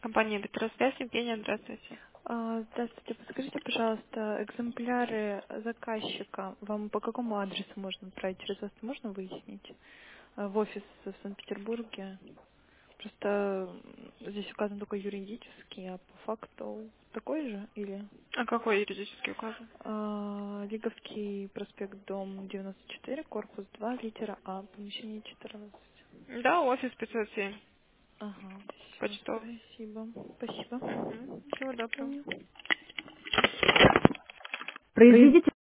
Компания «Петросвязь». Евгения, здравствуйте. Здравствуйте, подскажите, пожалуйста, экземпляры заказчика вам по какому адресу можно отправить? Через вас можно выяснить? В офис в Санкт-Петербурге. Просто здесь указан только юридический, а по факту такой же или? А какой юридический указан? Лиговский проспект, дом 94, корпус 2, литера А, помещение 14. Да, офис 507. Ага, все, Почтовый. спасибо. Спасибо. Угу. Всего доброго. Помню. Произведите